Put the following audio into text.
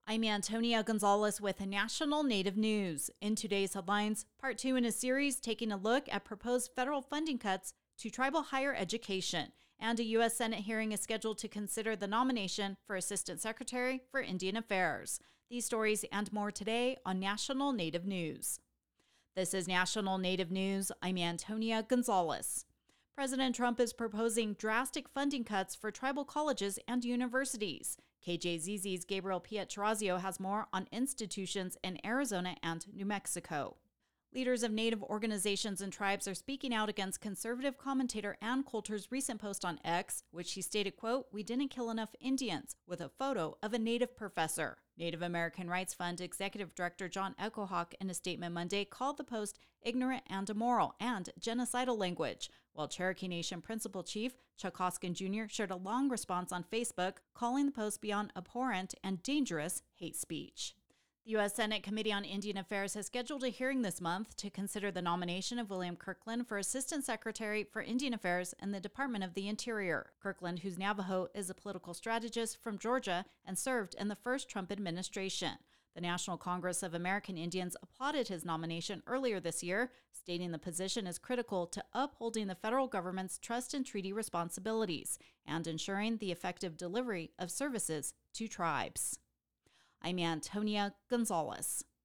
I'm Antonia Gonzalez with National Native News. In today's headlines, part 2 in a series taking a look at proposed federal funding cuts to tribal higher education. And a U.S. Senate hearing is scheduled to consider the nomination for Assistant Secretary for Indian Affairs. These stories and more today on National Native News. This is National Native News. I'm Antonia Gonzalez. President Trump is proposing drastic funding cuts for tribal colleges and universities. KJZZ's Gabriel Pietrorazio has more on institutions in Arizona and New Mexico. Leaders of Native organizations and tribes are speaking out against conservative commentator Ann Coulter's recent post on X, which she stated, quote, "We didn't kill enough Indians," with a photo of a Native professor. Native American Rights Fund Executive Director John Echohawk, in a statement Monday, called the post ignorant and immoral and genocidal language, while Cherokee Nation Principal Chief Chuck Hoskin Jr. shared a long response on Facebook, calling the post beyond abhorrent and dangerous hate speech. The U.S. Senate Committee on Indian Affairs has scheduled a hearing this month to consider the nomination of William Kirkland for Assistant Secretary for Indian Affairs in the Department of the Interior. Kirkland, whose Navajo, is a political strategist from Georgia and served in the first Trump administration. The National Congress of American Indians applauded his nomination earlier this year, stating the position is critical to upholding the federal government's trust and treaty responsibilities and ensuring the effective delivery of services to tribes. I'm Antonia Gonzalez.